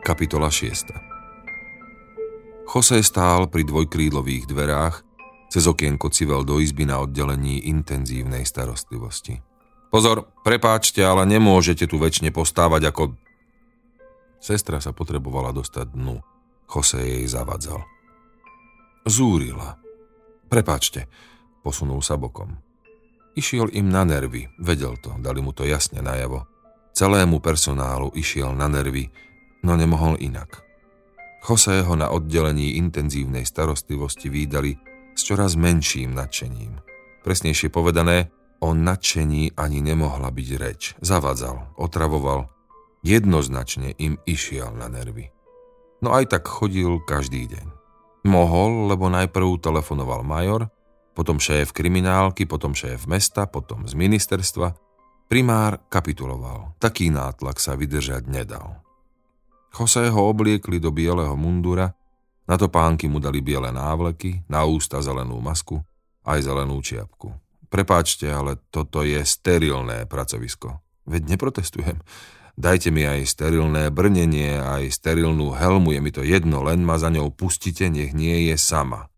Kapitola 6. José stál pri dvojkrídlových dverách, cez okienko civel do izby na oddelení intenzívnej starostlivosti. Pozor, prepáčte, ale nemôžete tu večne postávať ako... Sestra sa potrebovala dostať dnu. José jej zavadzal. Zúrila. Prepáčte, posunul sa bokom. Išiel im na nervy, vedel to, dali mu to jasne najavo. Celému personálu išiel na nervy, no nemohol inak. Josého na oddelení intenzívnej starostlivosti vídali s čoraz menším nadšením. Presnejšie povedané, o nadšení ani nemohla byť reč. Zavadzal, otravoval, jednoznačne im išiel na nervy. No aj tak chodil každý deň. Mohol, lebo najprv telefonoval major, potom šéf kriminálky, potom šéf mesta, potom z ministerstva. Primár kapituloval. Taký nátlak sa vydržať nedal. José ho obliekli do bieleho mundura, na topánky mu dali biele návleky, na ústa zelenú masku, aj zelenú čiapku. Prepáčte, ale toto je sterilné pracovisko. Veď neprotestujem. Dajte mi aj sterilné brnenie, aj sterilnú helmu, je mi to jedno, len ma za ňou pustite, nech nie je sama.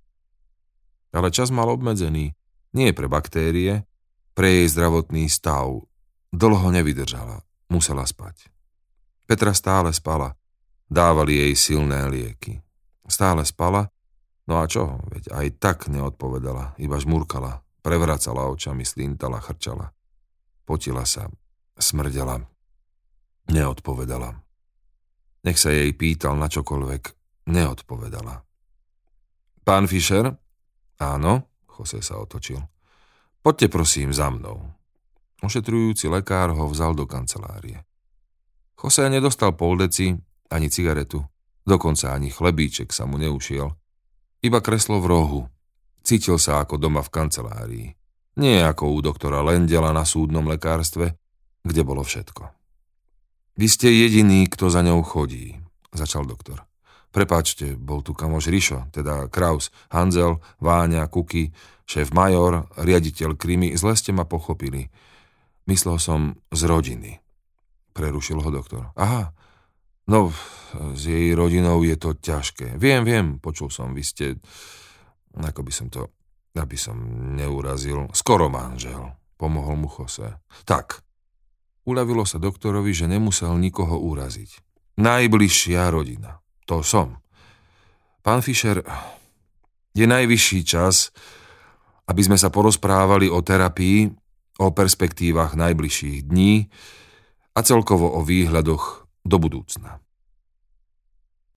Ale čas mal obmedzený, nie pre baktérie, pre jej zdravotný stav. Dlho nevydržala, musela spať. Petra stále spala, dávali jej silné lieky. Stále spala, no a čo, veď aj tak neodpovedala, iba žmurkala, prevracala očami, slintala, chrčala. Potila sa, smrdela, neodpovedala. Nech sa jej pýtal na čokoľvek, neodpovedala. Pán Fischer? Áno, José sa otočil. Poďte prosím za mnou. Ošetrujúci lekár ho vzal do kancelárie. José nedostal poldeci, ani cigaretu, dokonca ani chlebíček sa mu neušiel. Iba kreslo v rohu. Cítil sa ako doma v kancelárii. Nie ako u doktora Lendela na súdnom lekárstve, kde bolo všetko. Vy ste jediný, kto za ňou chodí, začal doktor. Prepáčte, bol tu kamoš Rišo, teda Kraus, Hanzel, Váňa, Kuky, šéf major, riaditeľ krimi, zle ste ma pochopili. Myslel som z rodiny. Prerušil ho doktor. Aha, no, s jej rodinou je to ťažké. Viem, počul som, vy ste, ako by som to, aby som neurazil, skoro manžel. Pomohol mu José. Tak, uľavilo sa doktorovi, že nemusel nikoho uraziť. Najbližšia rodina. To som. Pán Fischer, je najvyšší čas, aby sme sa porozprávali o terapii, o perspektívach najbližších dní a celkovo o výhľadoch do budúcna.